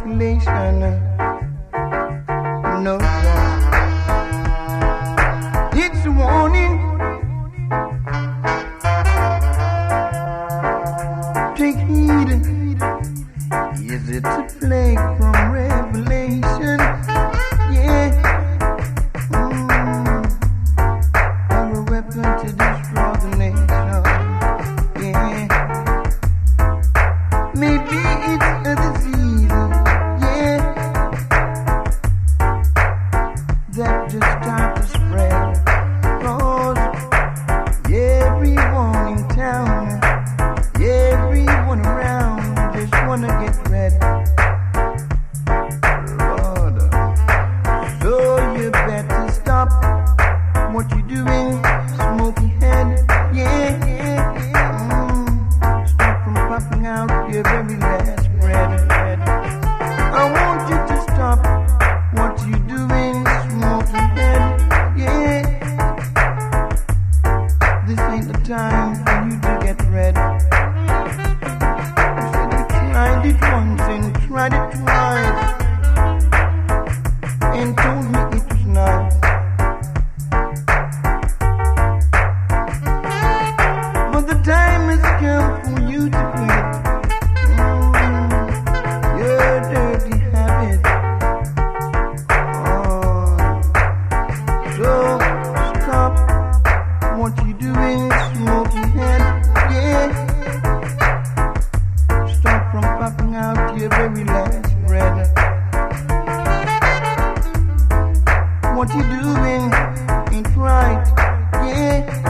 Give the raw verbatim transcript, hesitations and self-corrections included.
population. No, it's a warning. Take heed. Is it a plague from Revelation? Yeah. Mm. Or a weapon to destroy the nation. Yeah. Maybe it's a disease. Yeah. That just start to spread. Cause everyone in town, everyone around just wanna get red. Lord. So you better stop what you doing, smoky head. Yeah, yeah, yeah. Mm. Stop from popping out your very last bread. I want you to stop what you doing, smoky head. Yeah. This ain't the time for you to get red. Tried it once and tried it twice and told me it was nice. But the time has come for you to quit mm, your dirty habit. Oh, so stop what you doing, smoky head. Yeah. Stop from popping out your very last bread. What you doing ain't right, yeah.